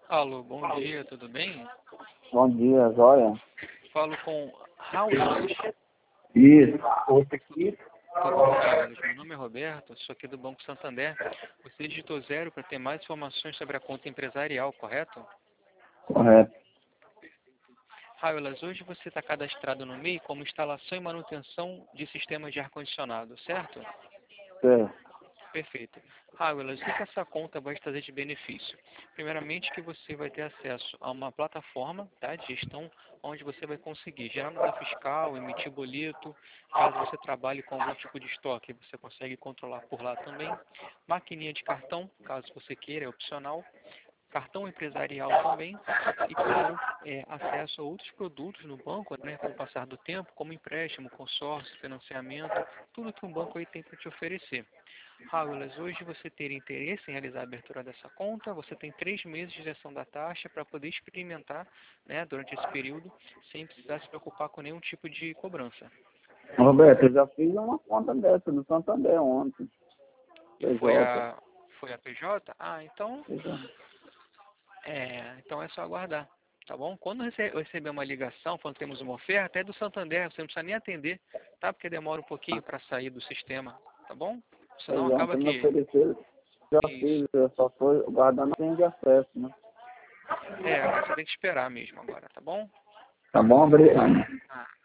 Alô, bom dia, tudo bem? Bom dia, Zóia. Falo com Raul. Isso. Outro aqui. Tudo bom, Raul? Meu nome é Roberto, sou aqui do Banco Santander. Você digitou 0 para ter mais informações sobre a conta empresarial, correto? Correto. Raul, hoje você está cadastrado no MEI como instalação e manutenção de sistemas de ar-condicionado, certo? Certo. Perfeito. Raul, o que essa conta vai trazer de benefício? Primeiramente, que você vai ter acesso a uma plataforma, tá, de gestão, onde você vai conseguir gerar nota fiscal, emitir boleto. Caso você trabalhe com algum tipo de estoque, você consegue controlar por lá também. Maquininha de cartão, caso você queira, é opcional. Cartão empresarial também. E, claro, acesso a outros produtos no banco, né, com o passar do tempo, como empréstimo, consórcio, financiamento, tudo que um banco aí tem para te oferecer. Raul, hoje você ter interesse em realizar a abertura dessa conta, você tem 3 meses de isenção da taxa para poder experimentar, né, durante esse período, sem precisar se preocupar com nenhum tipo de cobrança. Roberto, eu já fiz uma conta dessa do Santander ontem. E foi PJ. a PJ? Ah, então, então é só aguardar, tá bom? Quando eu receber uma ligação, quando temos uma oferta, é do Santander, você não precisa nem atender, tá? Porque demora um pouquinho para sair do sistema, tá bom? Senão Pois é, acaba ontem me que... ofereceram. Já Isso. fiz, eu só estou guardando sem de acesso, né? Agora você tem que esperar mesmo agora, tá bom? Tá bom, obrigado. Ah,